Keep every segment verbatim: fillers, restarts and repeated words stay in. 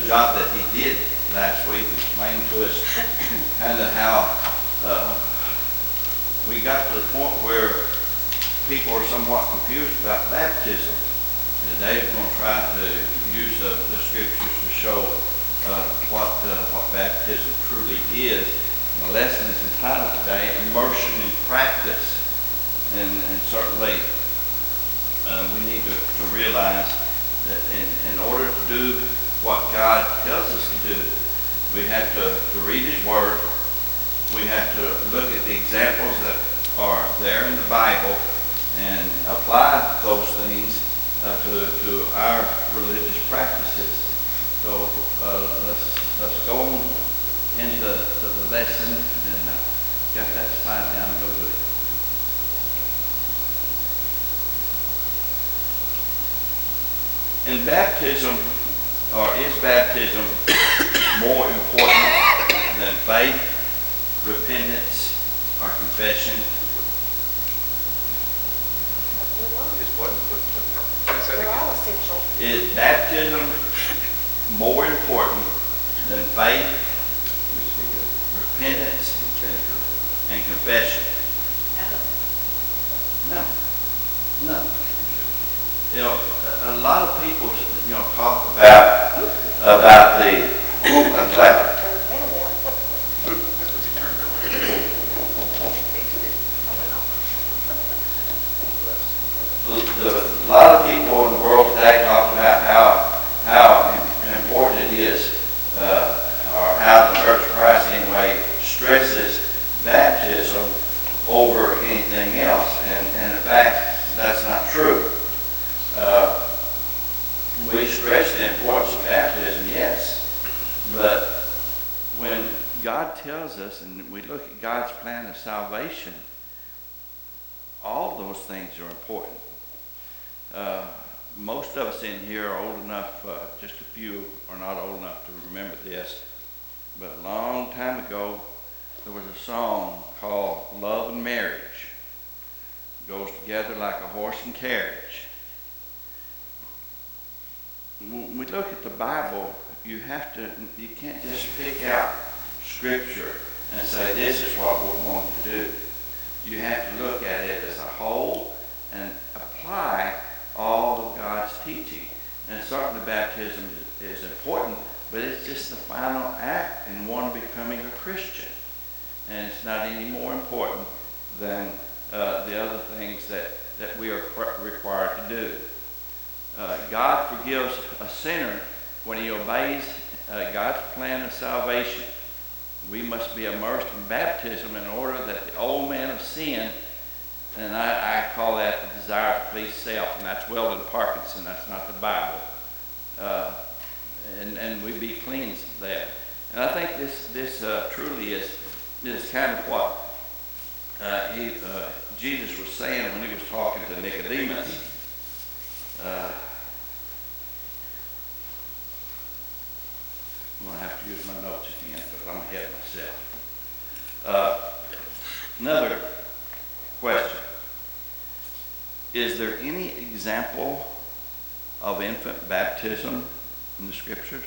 job that he did last week, explaining to us kind of how uh, we got to the point where people are somewhat confused about baptism. And today we're going to try to use the, the scriptures to show uh, what uh, what baptism truly is. And the lesson is entitled today, Immersion in Practice. And, and certainly uh, we need to, to realize that in, in order to do what God tells us to do, we have to, to read His Word. We have to look at the examples that are there in the Bible and apply those things uh, to, to our religious practices. So uh, let's let's go on into to the lesson and uh, get that slide down real good. In baptism, or is baptism more important than faith, repentance, or confession? Is what? They're all essential. Is baptism more important than faith, repentance, and confession? No. No. You know, a, a lot of people, you know, talk about about the. Ooh, I'm glad. A lot of people in the world today talk about how how important it is, uh, or how the Church of Christ anyway stresses baptism over anything else, and, and in fact that's not true. Uh, we stress the importance of baptism, yes, but when God tells us, and we look at God's plan of salvation, all those things are important. Uh, most of us in here are old enough, uh, just a few are not old enough to remember this, but a long time ago there was a song called Love and Marriage. It goes together like a horse and carriage. When we look at the Bible, you have to, you can't just pick out scripture and say this is what we're going to do. You have to look at it as a whole and apply all of God's teaching. And certainly baptism is important, but it's just the final act in one becoming a Christian. And it's not any more important than uh, the other things that, that we are required to do. Uh, God forgives a sinner when he obeys uh, God's plan of salvation. We must be immersed in baptism in order that the old man of sin, and I, I call that the desire to please self, and that's Weldon Parkinson, that's not the Bible. Uh, and, and we be cleansed of that. And I think this this uh, truly is, is kind of what uh, he, uh, Jesus was saying when he was talking to Nicodemus. Uh, I'm going to have to use my notes again because I'm ahead of myself. Uh, another question. Is there any example of infant baptism in the scriptures?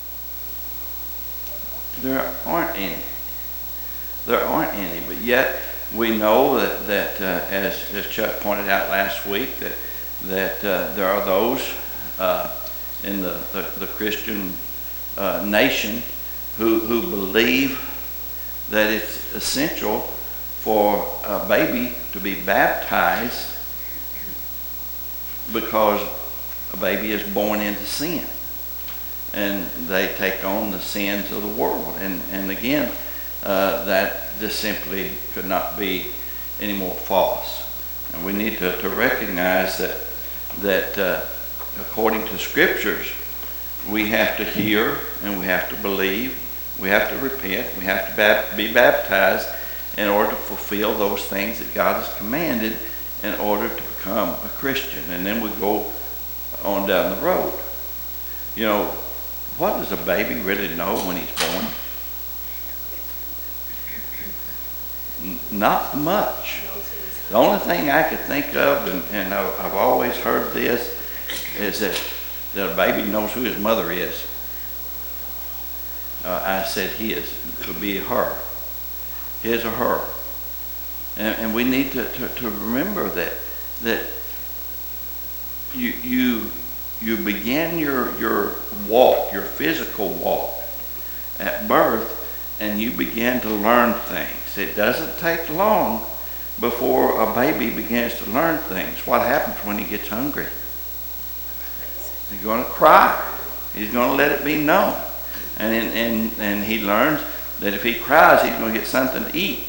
There aren't any. There aren't any, but yet we know that, that uh, as, as Chuck pointed out last week, that that uh, there are those uh, in the, the, the Christian uh, nation who, who believe that it's essential for a baby to be baptized because a baby is born into sin. And they take on the sins of the world. And, and again, uh, that just simply could not be any more false. And we need to, to recognize that that uh, according to scriptures, we have to hear and we have to believe, we have to repent, we have to bap- be baptized in order to fulfill those things that God has commanded in order to become a Christian. And then we go on down the road. You know, what does a baby really know when he's born? N- not much. The only thing I could think of, and, and I've always heard this, is that, that a baby knows who his mother is. uh, I said his, it would be her, his or her. And, and we need to, to, to remember that that you you you begin your your walk, your physical walk at birth, and you begin to learn things. It doesn't take long before a baby begins to learn things. What happens when he gets hungry? He's going to cry. He's going to let it be known. And, and, and he learns that if he cries, he's going to get something to eat.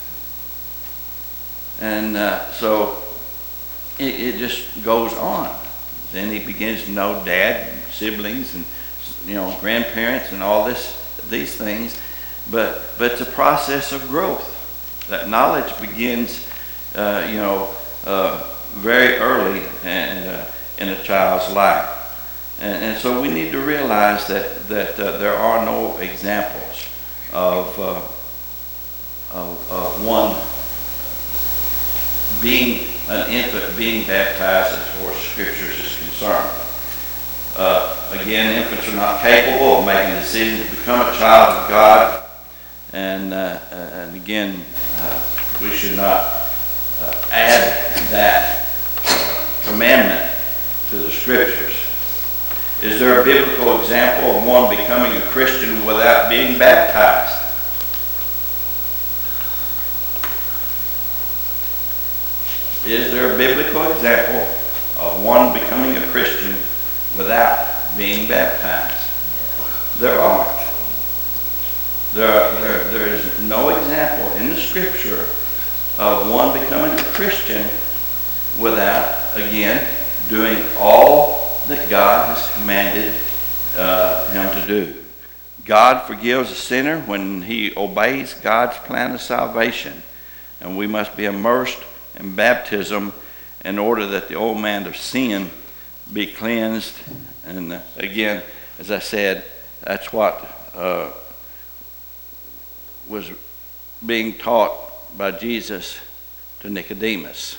And uh, so it, it just goes on. Then he begins to know dad, and siblings, and you know grandparents, and all this, these things. But but it's a process of growth. That knowledge begins, uh, you know, uh, very early and uh, in a child's life. And, and so we need to realize that that uh, there are no examples of, uh, of of one being an infant being baptized as far as Scriptures is concerned. Uh, again, infants are not capable of making a decision to become a child of God, and uh, and again, uh, we should not uh, add that commandment to the Scriptures. Is there a biblical example of one becoming a Christian without being baptized? Is there a biblical example of one becoming a Christian without being baptized? There aren't. There, there, there is no example in the Scripture of one becoming a Christian without, again, doing all that God has commanded uh, him to do. God forgives a sinner when he obeys God's plan of salvation, and we must be immersed in baptism in order that the old man of sin be cleansed. And uh, again, as I said, that's what uh, was being taught by Jesus to Nicodemus.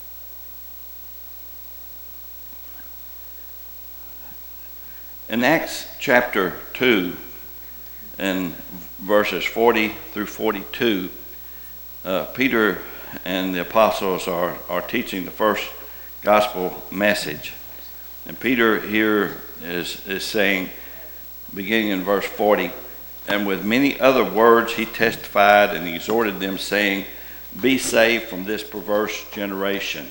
In Acts chapter two, and verses forty through forty-two, uh, Peter and the apostles are, are teaching the first gospel message. And Peter here is, is saying, beginning in verse forty, and with many other words he testified and exhorted them, saying, be saved from this perverse generation.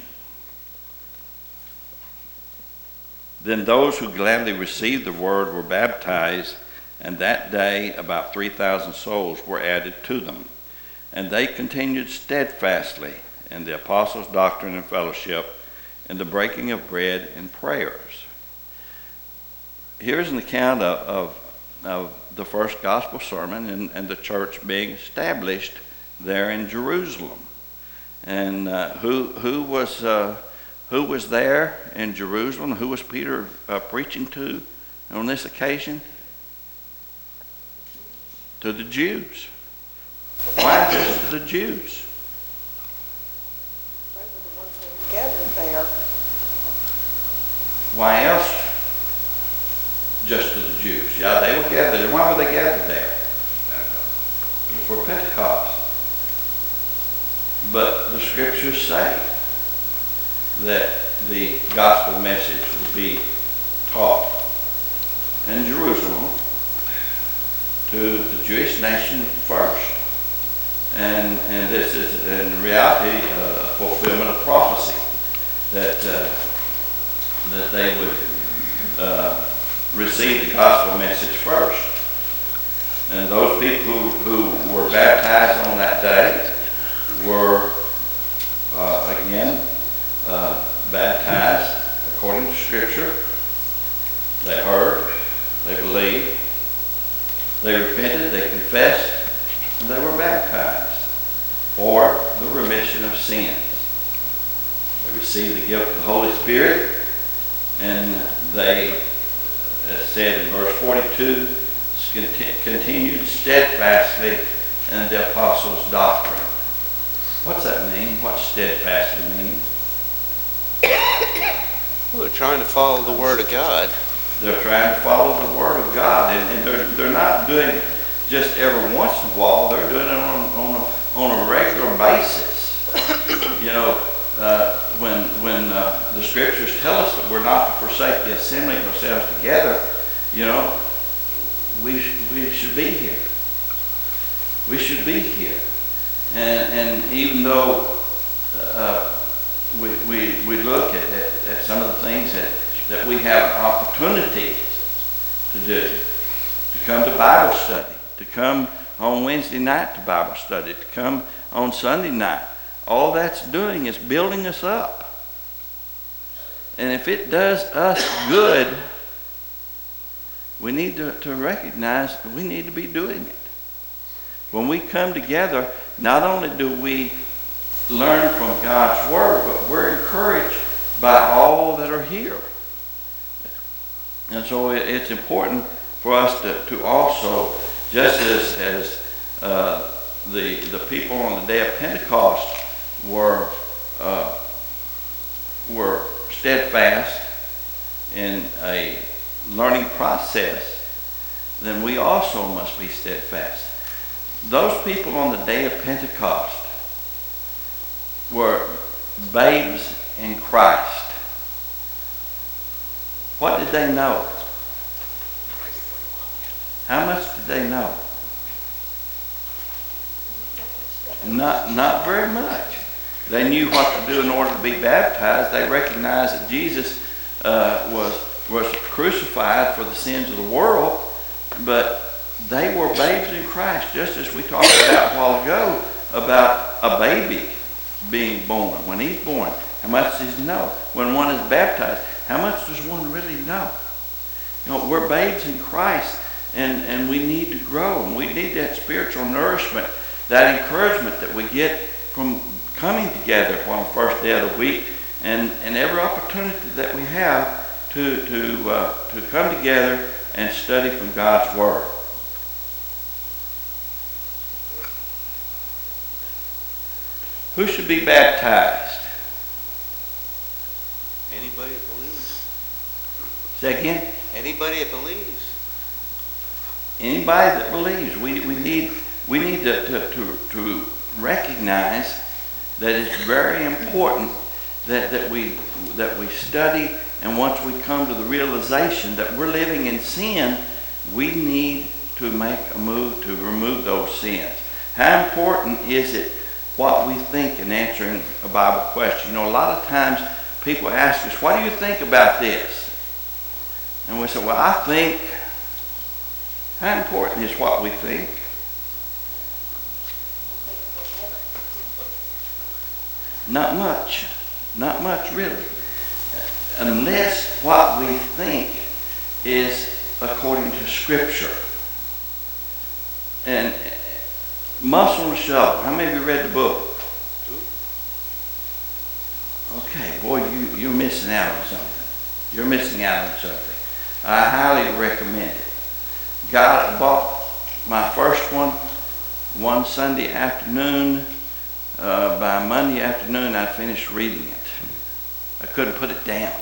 Then those who gladly received the word were baptized, and that day about three thousand souls were added to them. And they continued steadfastly in the apostles' doctrine and fellowship, in the breaking of bread and prayers. Here's an account of, of, of the first gospel sermon and, and the church being established there in Jerusalem. And uh, who who was uh, who was there in Jerusalem? Who was Peter uh, preaching to on this occasion? To the Jews. Why just to the Jews? They were the ones that were gathered there. Why else just to the Jews? Yeah, they were gathered. Why were they gathered there? For Pentecost. But the Scriptures say that the gospel message would be taught in Jerusalem to the Jewish nation first. And and this is in reality a fulfillment of prophecy that uh, that they would uh, receive the gospel message first. And those people who, who were baptized on that day were uh, again uh, baptized according to Scripture. They heard, they believed, they repented, they confessed, and they were baptized for the remission of sins. They received the gift of the Holy Spirit, and they, as said in verse forty-two, continued steadfastly in the apostles' doctrine. What's that mean? What's steadfastly mean? Well, they're trying to follow the Word of God. They're trying to follow the Word of God, and, and they're, they're not doing just every once in a while. They're doing it on, on, a, on a regular basis. You know, uh, when when uh, the scriptures tell us that we're not to forsake the assembly of ourselves together, you know, we we should be here. We should be here, and and even though uh, we, we we look at, at at some of the things that that we have an opportunity to do, to come to Bible study, to come on Wednesday night to Bible study, to come on Sunday night. All that's doing is building us up. And if it does us good, we need to, to recognize that we need to be doing it. When we come together, not only do we learn from God's Word, but we're encouraged by all that are here. And so it's important for us to, to also, just as, as uh, the, the people on the day of Pentecost were, uh, were steadfast in a learning process, then we also must be steadfast. Those people on the day of Pentecost were babes in Christ. What did they know? How much did they know? Not, not very much. They knew what to do in order to be baptized. They recognized that Jesus uh, was, was crucified for the sins of the world, but they were babes in Christ, just as we talked about a while ago about a baby being born. When he's born, how much does he know? When one is baptized, how much does one really know? You know, we're babes in Christ, and, and we need to grow, and we need that spiritual nourishment, that encouragement that we get from coming together on the first day of the week, and, and every opportunity that we have to, to, uh, to come together and study from God's Word. Who should be baptized? Anybody that believes. Say again? Anybody that believes. Anybody that believes. We, we need, we need to, to, to, to recognize that it's very important that, that, we, that we study, and once we come to the realization that we're living in sin, we need to make a move to remove those sins. How important is it what we think in answering a Bible question? You know, a lot of times people ask us, what do you think about this? And we say, well, I think. How important is what we think? Not much. Not much, really. Unless what we think is according to Scripture. And Muscle and Shovel. How many of you read the book? Okay, boy, you, you're missing out on something. You're missing out on something. I highly recommend it. Got bought my first one one Sunday afternoon. Uh, by Monday afternoon, I finished reading it. I couldn't put it down.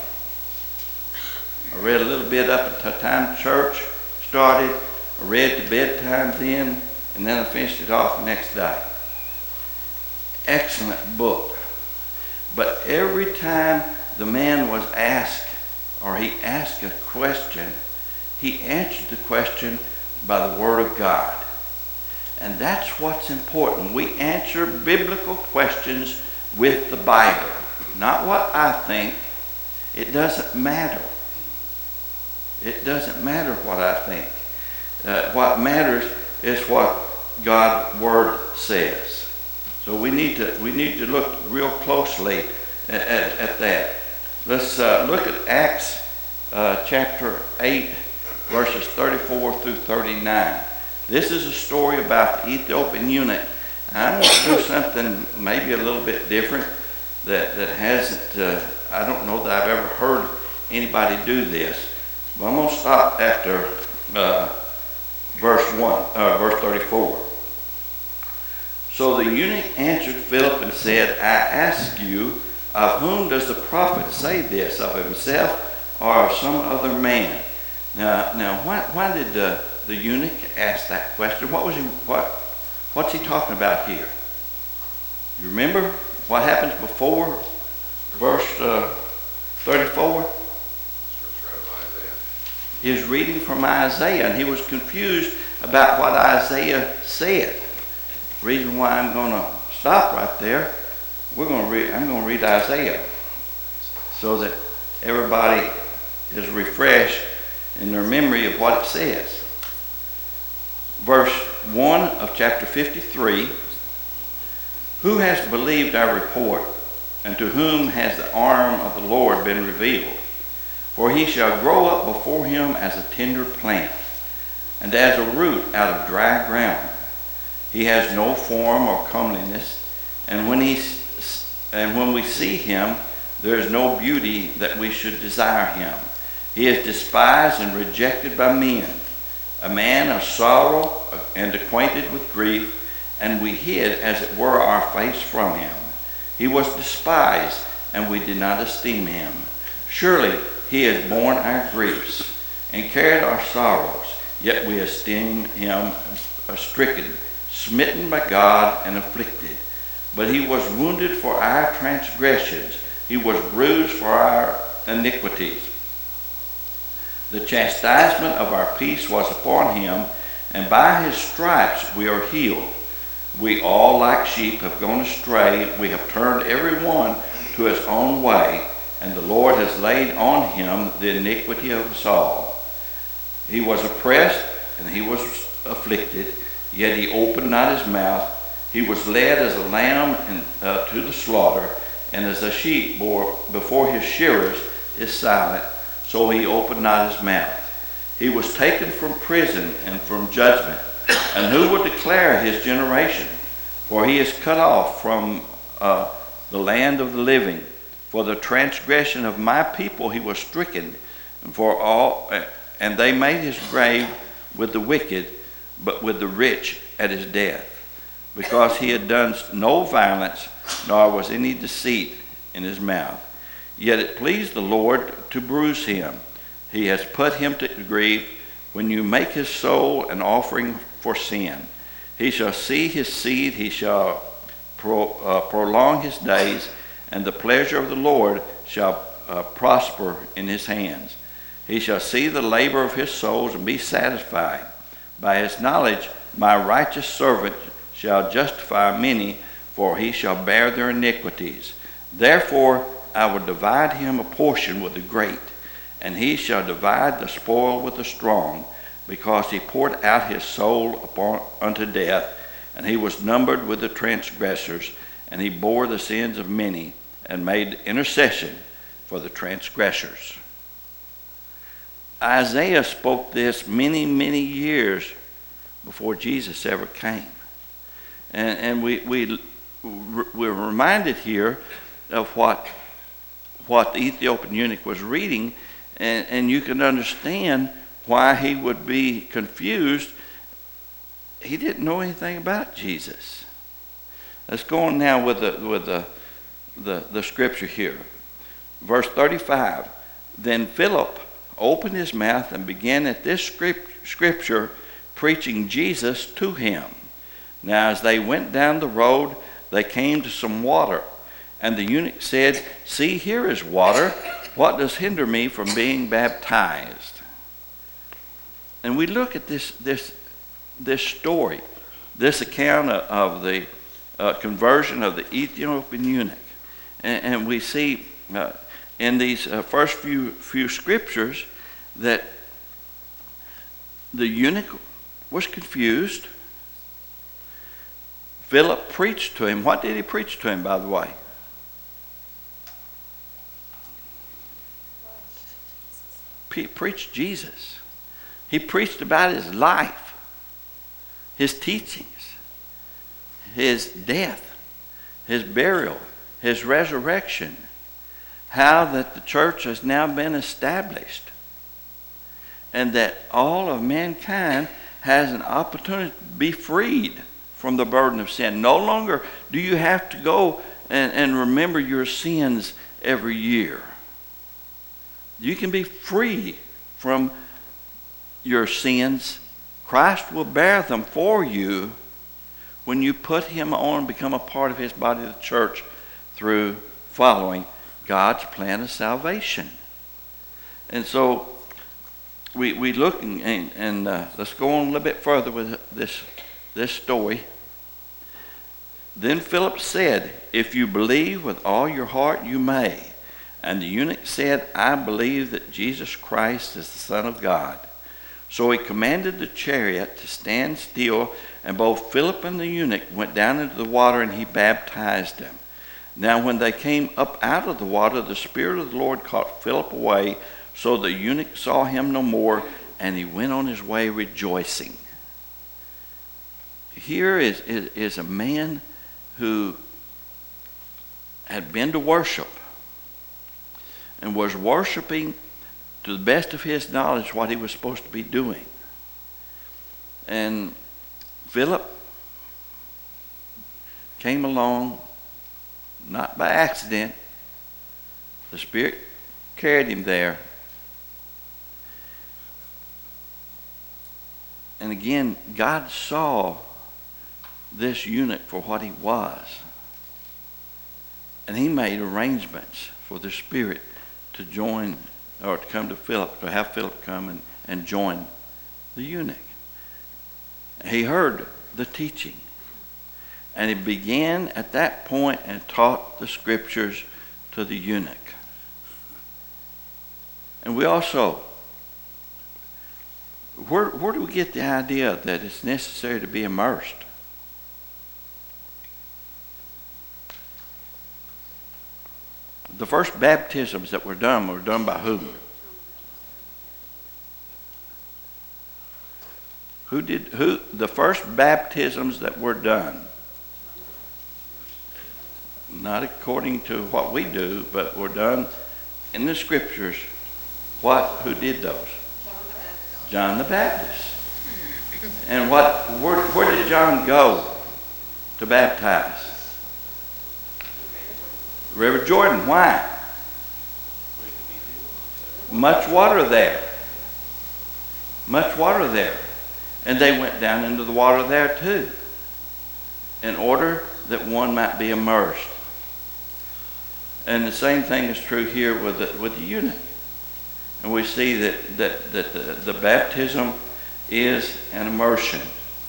I read a little bit up until time church started. I read to bedtime then, and then I finished it off the next day. Excellent book. But every time the man was asked, or he asked a question, he answered the question by the Word of God. And that's what's important. We answer biblical questions with the Bible. Not what I think. It doesn't matter. It doesn't matter what I think. Uh, what matters is what God's Word says. So we need to we need to look real closely at, at, at that. Let's uh, look at Acts uh, chapter eight, verses thirty-four through thirty-nine. This is a story about the Ethiopian eunuch. I want to do something maybe a little bit different that, that hasn't, uh, I don't know that I've ever heard anybody do this. But I'm going to stop after uh, verse one, uh, verse thirty-four. So the eunuch answered Philip and said, I ask you, of whom does the prophet say this, of himself or of some other man? Now, now why, why did uh, the eunuch asked that question. What was he, what, what's he talking about here? You remember what happens before verse uh, thirty-four? He was reading from Isaiah, and he was confused about what Isaiah said. The reason why I'm going to stop right there, we're going to read. I'm going to read Isaiah, so that everybody is refreshed in their memory of what it says. Verse one of chapter fifty-three. Who has believed our report, and to whom has the arm of the Lord been revealed? For he shall grow up before him as a tender plant, and as a root out of dry ground. He has no form or comeliness, and when he and when we see him, there is no beauty that we should desire him. He is despised and rejected by men, a man of sorrow and acquainted with grief, and we hid, as it were, our face from him. He was despised, and we did not esteem him. Surely he has borne our griefs and carried our sorrows, yet we esteem him stricken, smitten by God, and afflicted. But he was wounded for our transgressions, he was bruised for our iniquities. The chastisement of our peace was upon him, and by his stripes we are healed. We all like sheep have gone astray, we have turned every one to his own way, and the Lord has laid on him the iniquity of us all. He was oppressed, and he was afflicted, yet he opened not his mouth. He was led as a lamb in, uh, to the slaughter, and as a sheep bore before his shearers is silent, so he opened not his mouth. He was taken from prison and from judgment, and who will declare his generation? For he is cut off from uh, the land of the living. For the transgression of my people he was stricken, and for all, and they made his grave with the wicked, but with the rich at his death, because he had done no violence, nor was any deceit in his mouth. Yet it pleased the Lord to bruise him. He has put him to grief. When you make his soul an offering for sin, he shall see his seed, he shall pro, uh, prolong his days, and the pleasure of the Lord shall uh, prosper in his hands. He shall see the labor of his soul and be satisfied. By his knowledge my righteous servant shall justify many, for he shall bear their iniquities. Therefore I will divide him a portion with the great, and he shall divide the spoil with the strong, because he poured out his soul upon unto death, and he was numbered with the transgressors, and he bore the sins of many, and made intercession for the transgressors. Isaiah spoke this many, many years before Jesus ever came. And, and we, we, we're reminded here of what, what the Ethiopian eunuch was reading, and, and you can understand why he would be confused. He didn't know anything about Jesus. Let's go on now with the, with the, the, the scripture here. Verse thirty-five. Then Philip opened his mouth and began at this script, scripture preaching Jesus to him. Now as they went down the road, they came to some water. And the eunuch said, "See, here is water. What does hinder me from being baptized?" And we look at this this this story, this account of the uh, conversion of the Ethiopian eunuch, and, and we see uh, in these uh, first few few scriptures that the eunuch was confused. Philip preached to him. What did he preach to him, by the way? He preached Jesus. He preached about his life, his teachings, his death, his burial, his resurrection, how that the church has now been established, and that all of mankind has an opportunity to be freed from the burden of sin. No longer do you have to go and, and remember your sins every year. You can be free from your sins Christ will bear them for you when you put him on and become a part of his body, the church, through following God's plan of salvation. And so we we look and, and uh, let's go on a little bit further with this this story. Then Philip said, "If you believe with all your heart, you may." And the eunuch said, "I believe that Jesus Christ is the Son of God." So he commanded the chariot to stand still, and both Philip and the eunuch went down into the water, and he baptized them. Now when they came up out of the water, the Spirit of the Lord caught Philip away, so the eunuch saw him no more, and he went on his way rejoicing. Here is, is, is a man who had been to worship and was worshiping to the best of his knowledge what he was supposed to be doing. And Philip came along, not by accident. The Spirit carried him there. And again, God saw this eunuch for what he was. And he made arrangements for the Spirit to join, or to come to Philip, to have Philip come and, and join the eunuch. He heard the teaching. And he began at that point and taught the scriptures to the eunuch. And we also, where, where do we get the idea that it's necessary to be immersed? The first baptisms that were done were done by whom? Who did who the first baptisms that were done? Not according to what we do, but were done in the scriptures. What? Who did those? John the Baptist. And what? Where, where did John go to baptize? River Jordan. Why? Much water there. Much water there. And they went down into the water there too, in order that one might be immersed. And the same thing is true here with the, with the eunuch. And we see that, that, that the, the baptism is an immersion.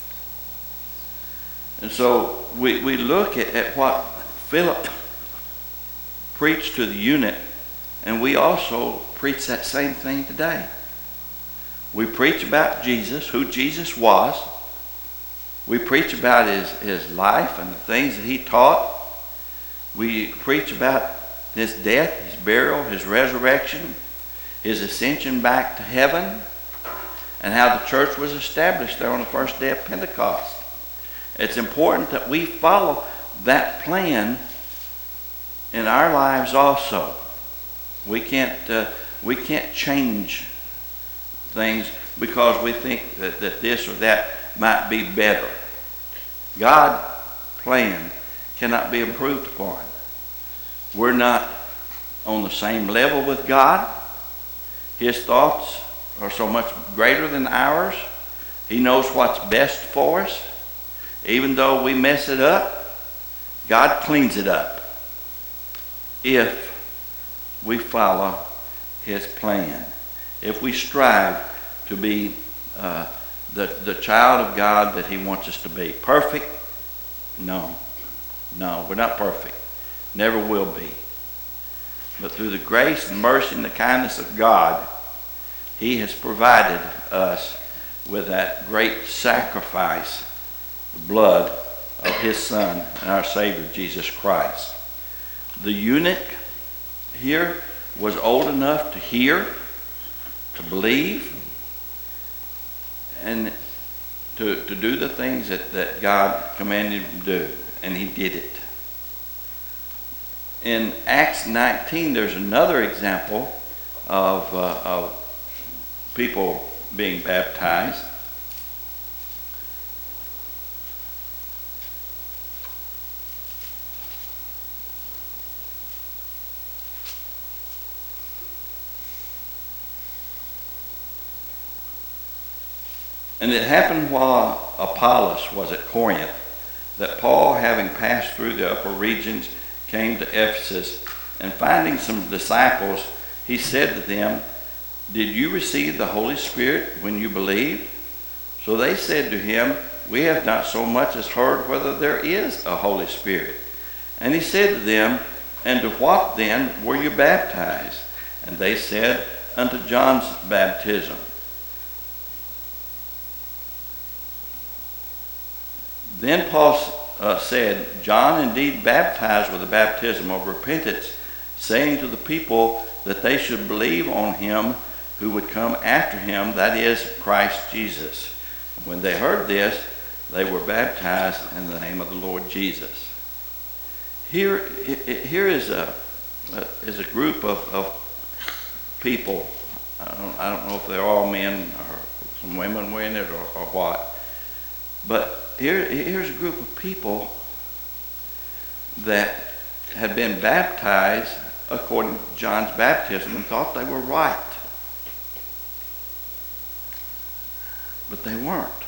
And so we, we look at, at what Philip preached to the eunuch, and we also preach that same thing today. We preach about Jesus, who Jesus was. We preach about his, his life and the things that he taught. We preach about his death, his burial, his resurrection, his ascension back to heaven, and how the church was established there on the first day of Pentecost. It's important that we follow that plan in our lives also. We can't uh, we can't change things because we think that, that this or that might be better. God's plan cannot be improved upon. We're not on the same level with God. His thoughts are so much greater than ours. He knows what's best for us. Even though we mess it up, God cleans it up if we follow his plan. If we strive to be uh, the, the child of God that he wants us to be. Perfect? No. No, we're not perfect. Never will be. But through the grace and mercy and the kindness of God, he has provided us with that great sacrifice, the blood of his Son and our Savior, Jesus Christ. The eunuch here was old enough to hear, to believe, and to, to do the things that, that God commanded him to do. And he did it. In Acts nineteen, there's another example of, uh, of people being baptized. And it happened while Apollos was at Corinth, that Paul, having passed through the upper regions, came to Ephesus, and finding some disciples, he said to them, "Did you receive the Holy Spirit when you believed?" So they said to him, "We have not so much as heard whether there is a Holy Spirit." And he said to them, "And to what then were you baptized?" And they said, "Unto John's baptism." Then Paul uh, said, "John indeed baptized with the baptism of repentance, saying to the people that they should believe on him who would come after him, that is, Christ Jesus." When they heard this, they were baptized in the name of the Lord Jesus. Here, here is a is a group of, of people. I don't, I don't know if they're all men or some women were in it or, or what, but Here, here's a group of people that had been baptized according to John's baptism and thought they were right. But they weren't.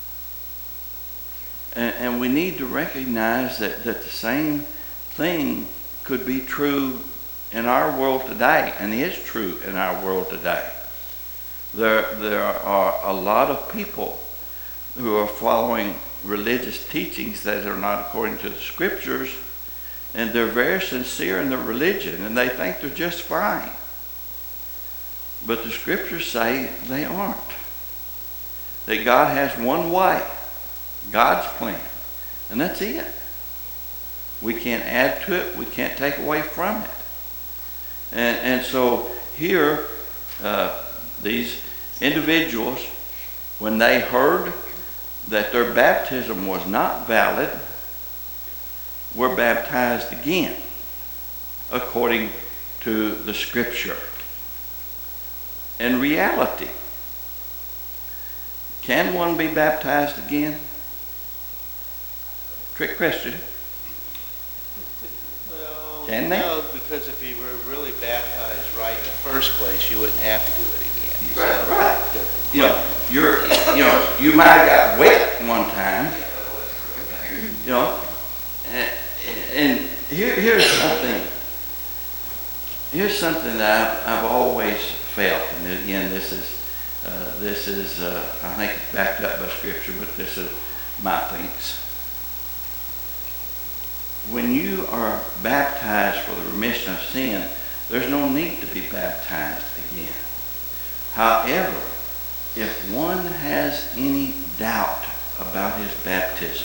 And, and we need to recognize that, that the same thing could be true in our world today, and is true in our world today. There, there are a lot of people who are following religious teachings that are not according to the scriptures, and they're very sincere in their religion, and they think they're just fine. But the scriptures say they aren't. That God has one way, God's plan, and that's it. We can't add to it, we can't take away from it. And, and so here, uh, these individuals, when they heard that their baptism was not valid, were baptized again according to the scripture. In reality, can one be baptized again? Trick question. Well, Can they? no, because if you were really baptized right in the first place, you wouldn't have to do it again. Right, So, right. the- You know, you're, you know, you might have got wet one time, you know, and, and here, here's something, here's something that I've, I've always felt, and again, this is, uh, this is, uh, I think it's backed up by scripture, but this is my thinks. When you are baptized for the remission of sin, there's no need to be baptized again. However, if one has any doubt about his baptism,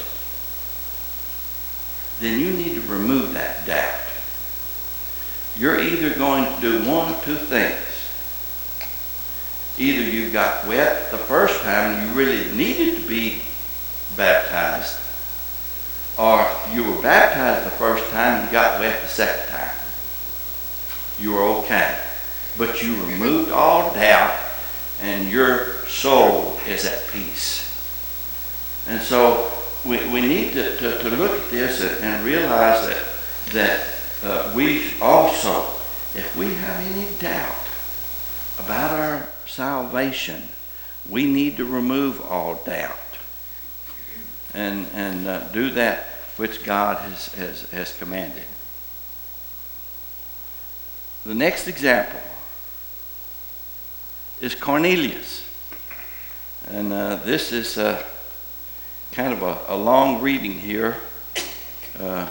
then you need to remove that doubt. You're either going to do one of two things. Either you got wet the first time and you really needed to be baptized, or you were baptized the first time and you got wet the second time. You were okay. But you removed all doubt and your soul is at peace. And so we, we need to, to, to look at this and, and realize that, that uh, we also, if we have any doubt about our salvation, we need to remove all doubt and, and uh, do that which God has, has, has commanded. The next example is Cornelius. And uh, this is uh, kind of a, a long reading here. Uh,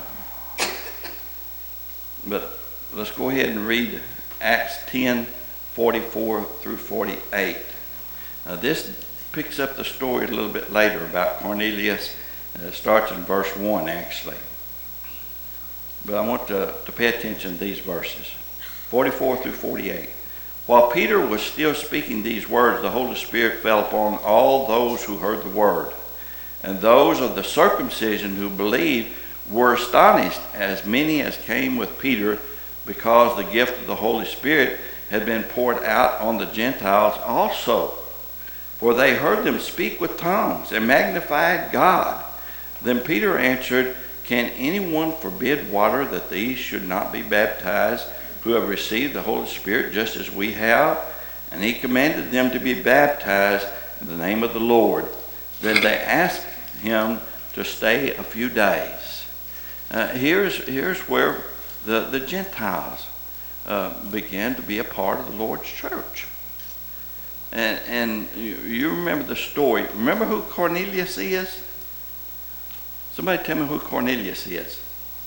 but let's go ahead and read Acts ten, forty-four through forty-eight. Now this picks up the story a little bit later about Cornelius. Uh, it starts in verse one actually. But I want to, to pay attention to these verses. forty-four through forty-eight. While Peter was still speaking these words, the Holy Spirit fell upon all those who heard the word. And those of the circumcision who believed were astonished, as many as came with Peter, because the gift of the Holy Spirit had been poured out on the Gentiles also. For they heard them speak with tongues and magnified God. Then Peter answered, "Can anyone forbid water that these should not be baptized, who have received the Holy Spirit just as we have?" And he commanded them to be baptized. in the name of the Lord. Then they asked him to stay a few days. Uh, here's, here's where the, the Gentiles uh, began to be a part of the Lord's church. And, and you, you remember the story. Remember who Cornelius is? Somebody tell me who Cornelius is.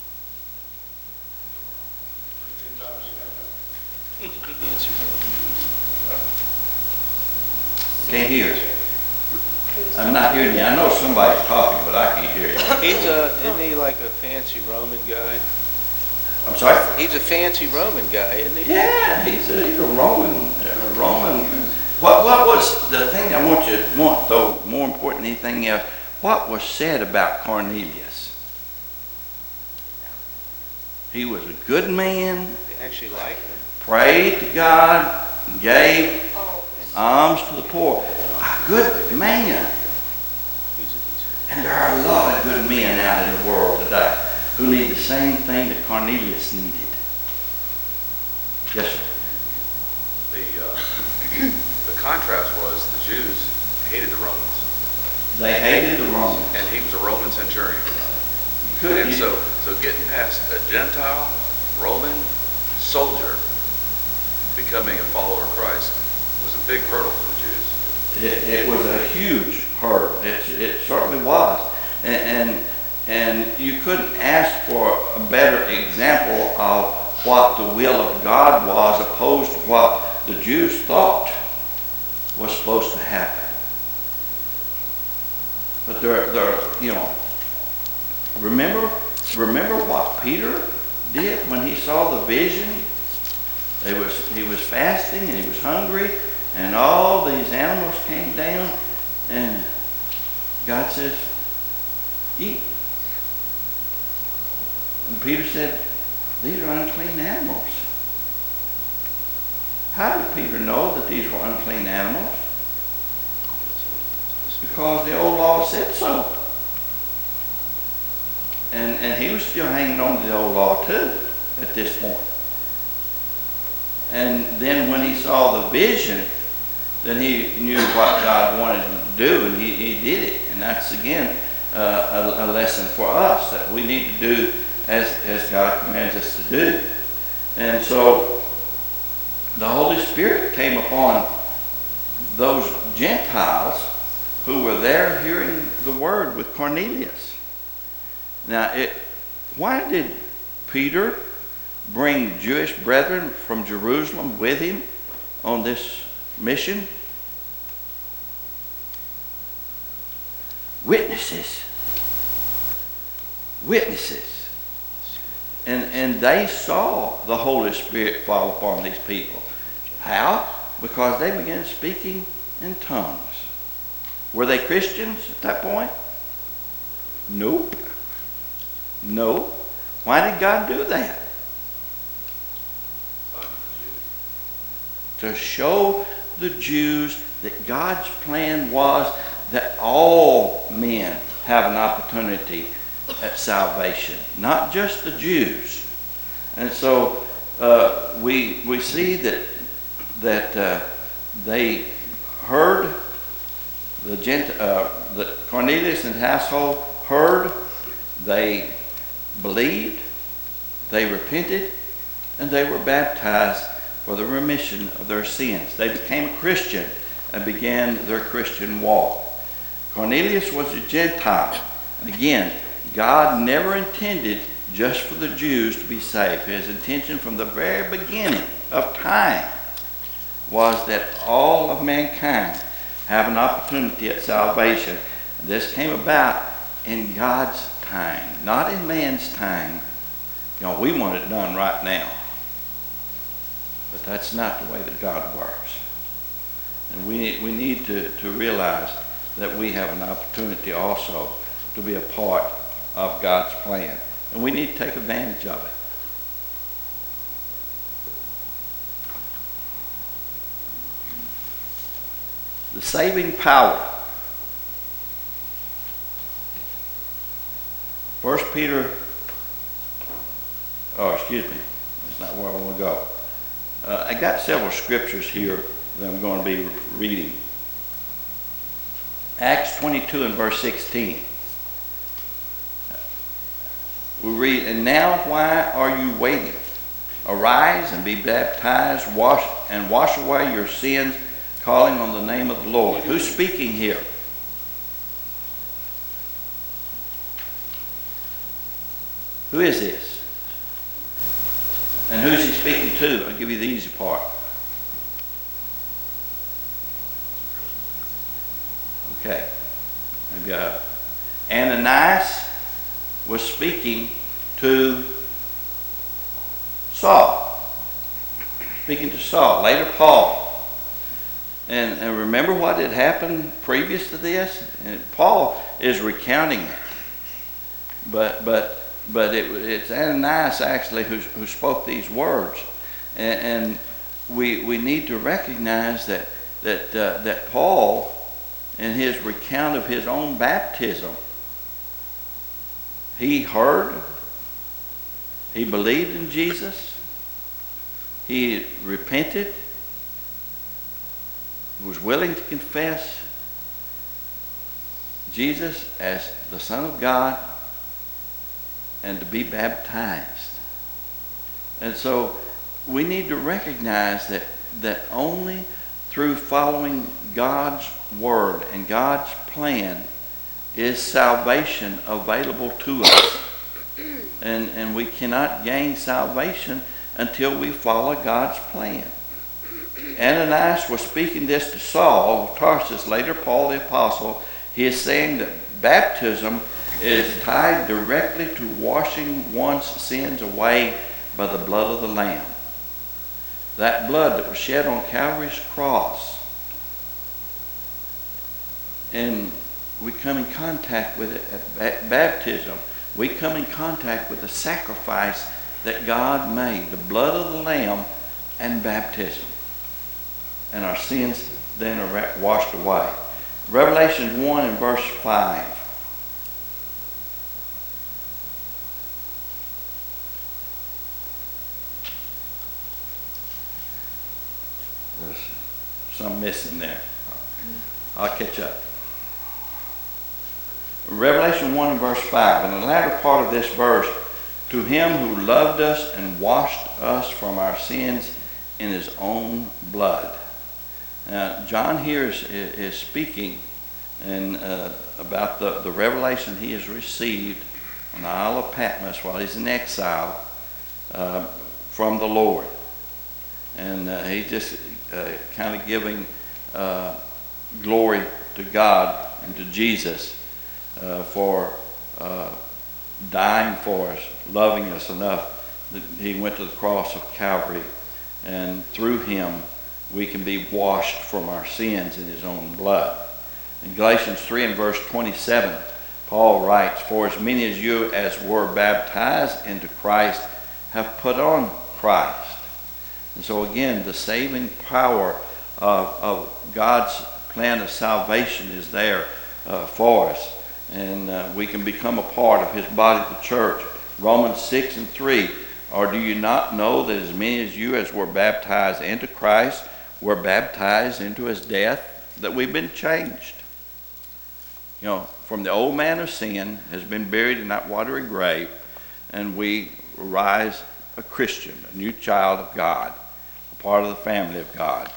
Can't hear. I'm not hearing you. I know somebody's talking, but I can't hear you. He's a, isn't he like a fancy Roman guy? I'm sorry? He's a fancy Roman guy, isn't he? Yeah, he's a, he's a Roman, a Roman. What, what was the thing I want you to want, though, more important than anything else, what was said about Cornelius? He was a good man. They actually liked him. Prayed to God, and gave alms to the poor. A good man. And there are a lot of good men out in the world today who need the same thing that Cornelius needed. Yes, sir. The, uh, the contrast was the Jews hated the Romans. They hated the Romans. And he was a Roman centurion. Could and you? so, so getting past a Gentile, Roman soldier becoming a follower of Christ was a big hurdle for the Jews. It, it was a huge hurdle. It, it certainly was. And, and, and you couldn't ask for a better example of what the will of God was opposed to what the Jews thought was supposed to happen. But there, there, you know, remember, remember what Peter did when he saw the vision? It was, he was fasting and he was hungry, and all these animals came down, and God says, eat. And Peter said, these are unclean animals. How did Peter know that these were unclean animals? Because the old law said so. And, and he was still hanging on to the old law too at this point. And then when he saw the vision, then he knew what God wanted him to do, and he, he did it. And that's, again, uh, a, a lesson for us that we need to do as, as God commands us to do. And so the Holy Spirit came upon those Gentiles who were there hearing the word with Cornelius. Now, it, why did Peter bring Jewish brethren from Jerusalem with him on this mission? Witnesses. Witnesses. And, and they saw the Holy Spirit fall upon these people. How? Because they began speaking in tongues. Were they Christians at that point? Nope. No. Why did God do that? To show the Jews that God's plan was that all men have an opportunity at salvation, not just the Jews. And so uh, we we see that that uh, they heard the Gent uh, that Cornelius and his household heard, they believed, they repented, and they were baptized for the remission of their sins. They became a Christian and began their Christian walk. Cornelius was a Gentile. Again, God never intended just for the Jews to be saved. His intention from the very beginning of time was that all of mankind have an opportunity at salvation. And this came about in God's time, not in man's time. You know, we want it done right now. But that's not the way that God works. And we, we need to, to realize that we have an opportunity also to be a part of God's plan. And we need to take advantage of it. The saving power. First Peter, oh, excuse me, that's not where I want to go. Uh, I got several scriptures here that I'm going to be reading. Acts twenty-two and verse sixteen. We read, and now why are you waiting? Arise and be baptized, wash and wash away your sins, calling on the name of the Lord. Who's speaking here? Who is this? And who's he speaking to? I'll give you the easy part. Okay. I've got Ananias was speaking to Saul. Speaking to Saul. Later Paul. And, and remember what had happened previous to this? And Paul is recounting it. But but but it, it's Ananias actually who, who spoke these words. And, and we we need to recognize that that uh, that Paul, in his recount of his own baptism, he heard, he believed in Jesus, he repented, was willing to confess Jesus as the Son of God and to be baptized. And so we need to recognize that, that only through following God's word and God's plan is salvation available to us. And, and we cannot gain salvation until we follow God's plan. Ananias was speaking this to Saul of Tarsus, later Paul the Apostle. He is saying that baptism is tied directly to washing one's sins away by the blood of the Lamb. That blood that was shed on Calvary's cross. And we come in contact with it at baptism. We come in contact with the sacrifice that God made, the blood of the Lamb and baptism. And our sins then are washed away. Revelation one and verse five. There's some missing there. I'll catch up. Revelation one and verse five. In the latter part of this verse, to him who loved us and washed us from our sins in his own blood. Now, John here is, is speaking and, uh, about the, the revelation he has received on the Isle of Patmos while he's in exile uh, from the Lord. And uh, he's just uh, kind of giving uh, glory to God and to Jesus uh, for uh, dying for us, loving us enough that he went to the cross of Calvary, and through him we can be washed from our sins in his own blood. In Galatians three and verse twenty-seven, Paul writes, for as many as you as were baptized into Christ have put on Christ. And so again, the saving power of, of God's plan of salvation is there uh, for us. And uh, we can become a part of his body, the church. Romans six and three, or do you not know that as many as you as were baptized into Christ were baptized into his death, that we've been changed? You know, from the old man of sin has been buried in that watery grave, and we rise a Christian, a new child of God, a part of the family of God.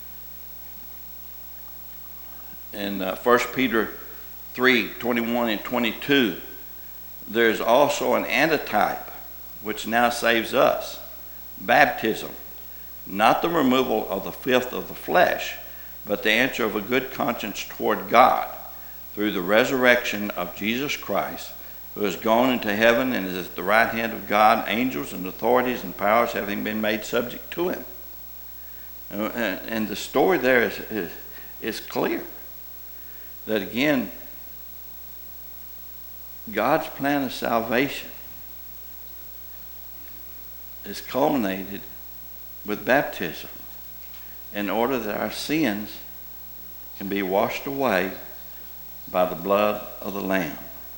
In uh, First Peter three, twenty-one and twenty-two, there's also an antitype which now saves us. Baptism, not the removal of the filth of the flesh, but the answer of a good conscience toward God through the resurrection of Jesus Christ, who has gone into heaven and is at the right hand of God, angels and authorities and powers having been made subject to him. And the story there is, is, is clear. That again, God's plan of salvation is culminated with baptism in order that our sins can be washed away by the blood of the Lamb.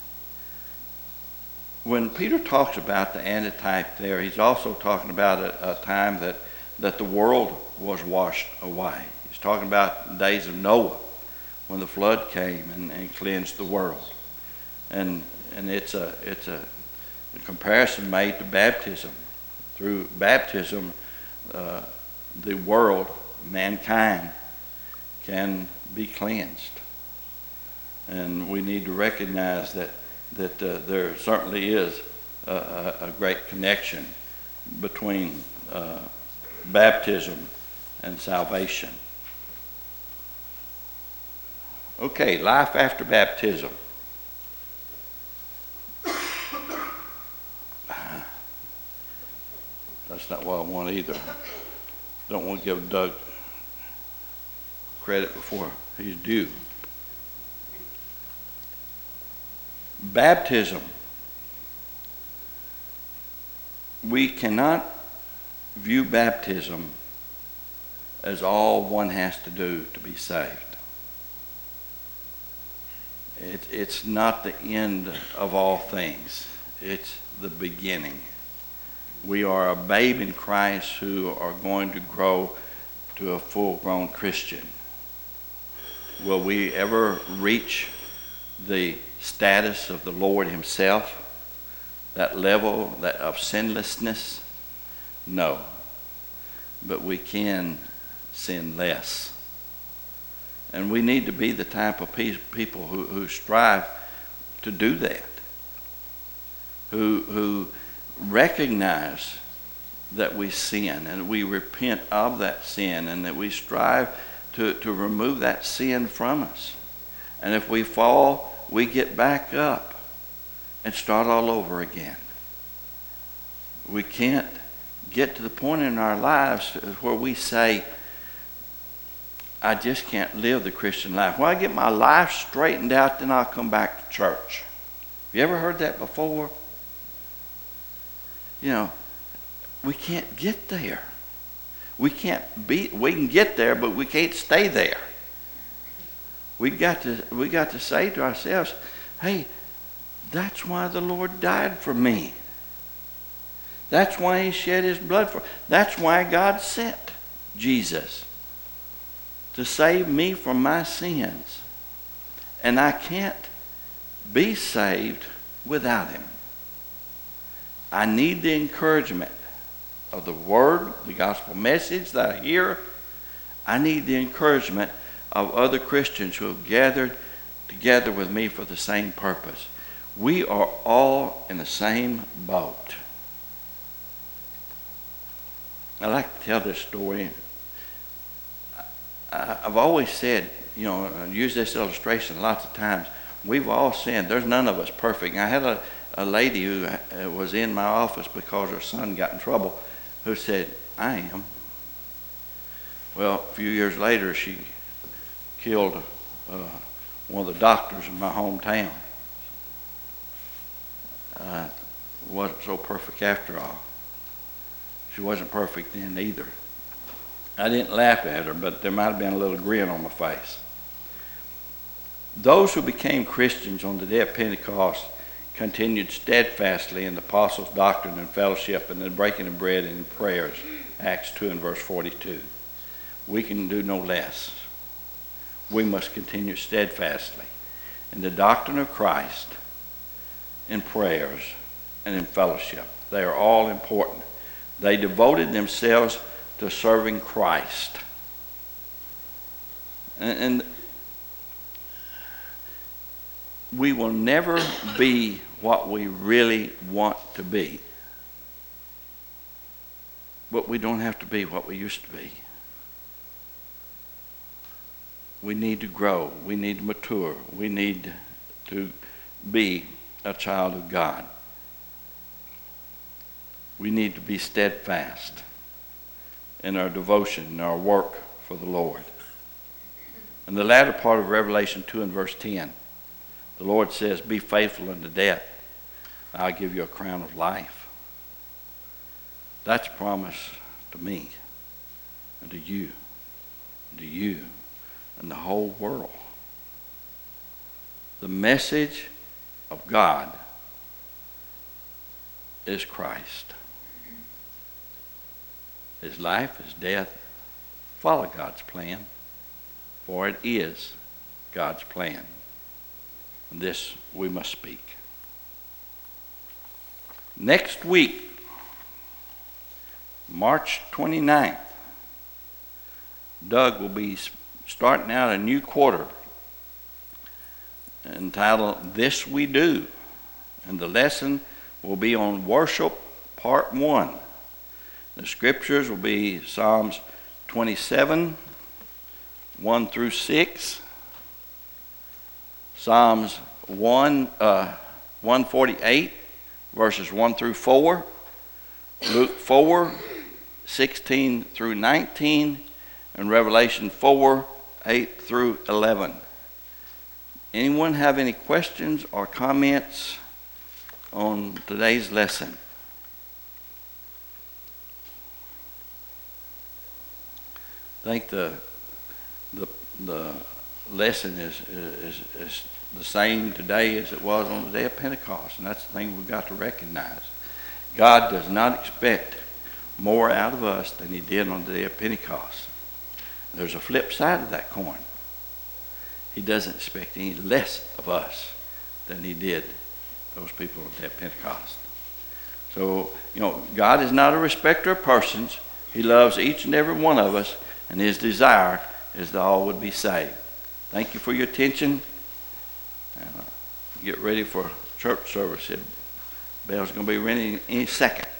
When Peter talks about the antitype there, he's also talking about a, a time that, that the world was washed away. He's talking about the days of Noah, when the flood came and, and cleansed the world. And and it's a it's a, a comparison made to baptism. Through baptism, uh, the world, mankind, can be cleansed. And we need to recognize that that uh, there certainly is a, a, a great connection between uh, baptism and salvation. Okay, life after baptism. That's not what I want either. Don't want to give Doug credit before he's due. Baptism. We cannot view baptism as all one has to do to be saved. It, it's not the end of all things. It's the beginning. We are a babe in Christ who are going to grow to a full-grown Christian. Will we ever reach the status of the Lord himself? That level that of sinlessness? No. But we can sin less. And we need to be the type of people who, who strive to do that. Who, who recognize that we sin and we repent of that sin and that we strive to, to remove that sin from us. And if we fall, we get back up and start all over again. We can't get to the point in our lives where we say, I just can't live the Christian life. When I get my life straightened out, then I'll come back to church. Have you ever heard that before? You know, we can't get there. We can't be, we can get there, but we can't stay there. We got to, we got to say to ourselves, hey, that's why the Lord died for me. That's why he shed his blood for. That's why God sent Jesus to save me from my sins. And I can't be saved without him. I need the encouragement of the word, the gospel message that I hear. I need the encouragement of other Christians who have gathered together with me for the same purpose. We are all in the same boat. I like to tell this story. I, I've always said, you know, I use this illustration lots of times. We've all sinned. There's none of us perfect. I had a, a lady who was in my office because her son got in trouble who said, I am. Well, a few years later, she killed uh, one of the doctors in my hometown. Uh, wasn't so perfect after all. She wasn't perfect then either. I didn't laugh at her, but there might have been a little grin on my face. Those who became Christians on the day of Pentecost continued steadfastly in the apostles' doctrine and fellowship and the breaking of bread and in prayers, Acts two and verse forty-two. We can do no less. We must continue steadfastly in the doctrine of Christ, in prayers, and in fellowship. They are all important. They devoted themselves to serving Christ. And, and we will never be what we really want to be. But we don't have to be what we used to be. We need to grow. We need to mature. We need to be a child of God. We need to be steadfast in our devotion, in our work for the Lord. In the latter part of Revelation two and verse ten, the Lord says, be faithful unto death. I'll give you a crown of life. That's a promise to me and to you and to you and the whole world. The message of God is Christ. His life, his death, follow God's plan, for it is God's plan. And this we must speak. Next week, March twenty-ninth, Doug will be starting out a new quarter entitled This We Do. And the lesson will be on worship part one. The scriptures will be Psalms twenty-seven, one through six, Psalms one, uh, one forty-eight, verses one through four, Luke four, sixteen through nineteen, and Revelation four, eight through eleven. Anyone have any questions or comments on today's lesson? I think the the the lesson is, is is the same today as it was on the day of Pentecost, and that's the thing we've got to recognize. God does not expect more out of us than he did on the day of Pentecost. There's a flip side of that coin. He doesn't expect any less of us than he did those people on the day of Pentecost. So, you know, God is not a respecter of persons. He loves each and every one of us, and his desire is that all would be saved. Thank you for your attention. And, uh, get ready for church service. Bell's going to be ringing any second.